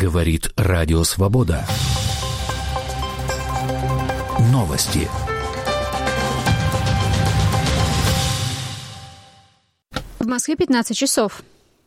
Говорит Радио Свобода. Новости. В Москве 15 часов.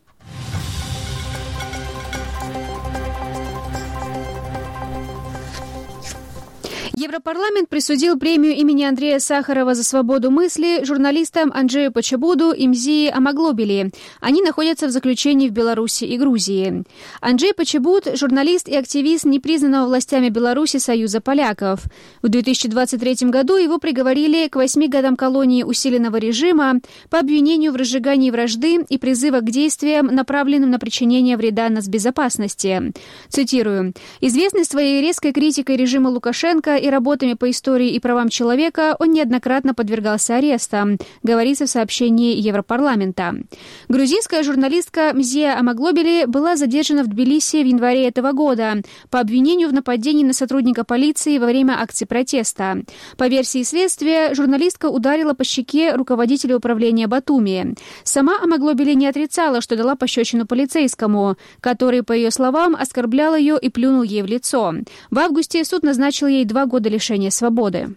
Европарламент присудил премию имени Андрея Сахарова за свободу мысли журналистам Анджею Почебуду и Мзии Амаглобили. Они находятся в заключении в Беларуси и Грузии. Анджей Почебуд – журналист и активист непризнанного властями Беларуси Союза поляков. В 2023 году его приговорили к 8 годам колонии усиленного режима по обвинению в разжигании вражды и призыва к действиям, направленным на причинение вреда нацбезопасности. Цитирую. «Известный своей резкой критикой режима Лукашенко и работами по истории и правам человека, он неоднократно подвергался арестам», говорится в сообщении Европарламента. Грузинская журналистка Мзия Амаглобили была задержана в Тбилиси в январе этого года по обвинению в нападении на сотрудника полиции во время акции протеста. По версии следствия, журналистка ударила по щеке руководителя управления Батуми. Сама Амаглобили не отрицала, что дала пощечину полицейскому, который, по ее словам, оскорблял ее и плюнул ей в лицо. В августе суд назначил ей 2 года лишения свободы.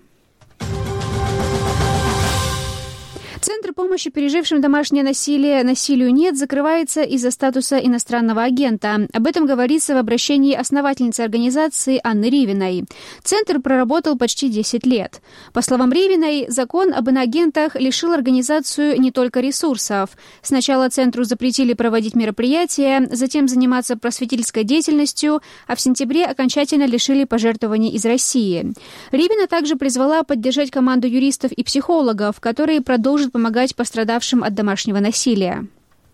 Центр помощи пережившим домашнее насилие «Насилию нет» закрывается из-за статуса иностранного агента. Об этом говорится в обращении основательницы организации Анны Ривиной. Центр проработал почти 10 лет. По словам Ривиной, закон об иноагентах лишил организацию не только ресурсов. Сначала Центру запретили проводить мероприятия, затем заниматься просветительской деятельностью, а в сентябре окончательно лишили пожертвований из России. Ривина также призвала поддержать команду юристов и психологов, которые продолжат помогать пострадавшим от домашнего насилия.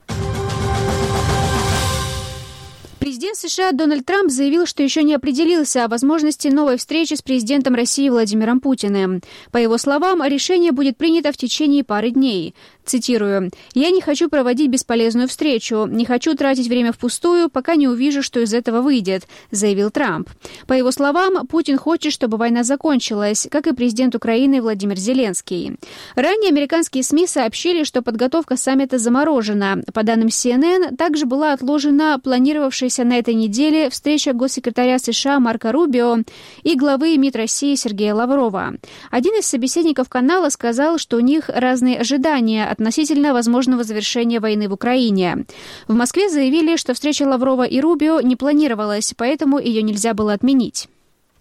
Президент США Дональд Трамп заявил, что еще не определился о возможности новой встречи с президентом России Владимиром Путиным. По его словам, решение будет принято в течение пары дней. Цитирую. «Я не хочу проводить бесполезную встречу, не хочу тратить время впустую, пока не увижу, что из этого выйдет», заявил Трамп. По его словам, Путин хочет, чтобы война закончилась, как и президент Украины Владимир Зеленский. Ранее американские СМИ сообщили, что подготовка саммита заморожена. По данным CNN, также была отложена планировавшаяся на этой неделе встреча госсекретаря США Марко Рубио и главы МИД России Сергея Лаврова. Один из собеседников канала сказал, что у них разные ожидания относительно возможного завершения войны в Украине. В Москве заявили, что встреча Лаврова и Рубио не планировалась, поэтому ее нельзя было отменить.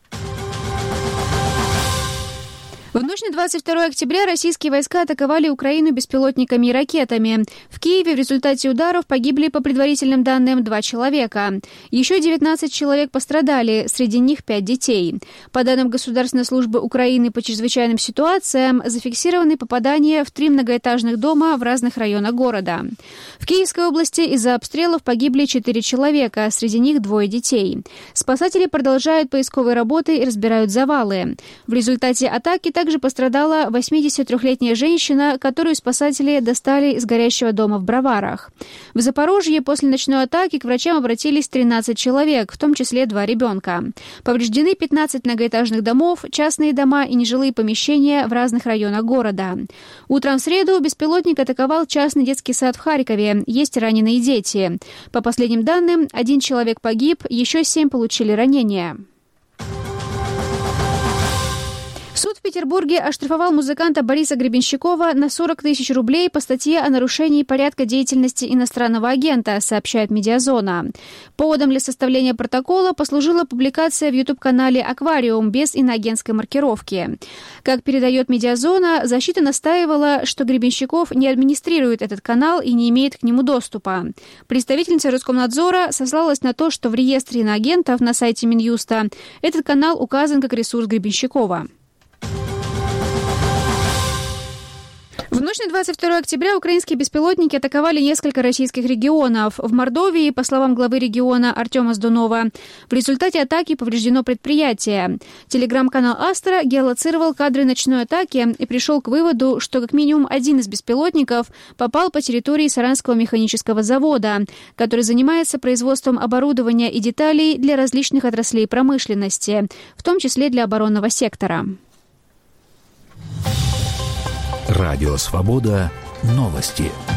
В ночь на 22 октября российские войска атаковали Украину беспилотниками и ракетами. В Киеве в результате ударов погибли, по предварительным данным, 2 человека. Еще 19 человек пострадали, среди них 5 детей. По данным Государственной службы Украины по чрезвычайным ситуациям, зафиксированы попадания в 3 многоэтажных дома в разных районах города. В Киевской области из-за обстрелов погибли 4 человека, среди них 2 детей. Спасатели продолжают поисковые работы и разбирают завалы. В результате атаки также пострадала 83-летняя женщина, которую спасатели достали из горящего дома в Броварах. В Запорожье после ночной атаки к врачам обратились 13 человек, в том числе 2 ребенка. Повреждены 15 многоэтажных домов, частные дома и нежилые помещения в разных районах города. Утром в среду беспилотник атаковал частный детский сад в Харькове. Есть раненые дети. По последним данным, 1 человек погиб, еще 7 получили ранения. Суд в Петербурге оштрафовал музыканта Бориса Гребенщикова на 40 тысяч рублей по статье о нарушении порядка деятельности иностранного агента, сообщает «Медиазона». Поводом для составления протокола послужила публикация в YouTube-канале «Аквариум» без иноагентской маркировки. Как передает «Медиазона», защита настаивала, что Гребенщиков не администрирует этот канал и не имеет к нему доступа. Представительница Роскомнадзора сослалась на то, что в реестре иноагентов на сайте Минюста этот канал указан как ресурс Гребенщикова. В ночь на 22 октября украинские беспилотники атаковали несколько российских регионов. В Мордовии, по словам главы региона Артема Сдунова, в результате атаки повреждено предприятие. Телеграм-канал «Астра» геолоцировал кадры ночной атаки и пришел к выводу, что как минимум 1 из беспилотников попал по территории Саранского механического завода, который занимается производством оборудования и деталей для различных отраслей промышленности, в том числе для оборонного сектора. Радио Свобода. Новости.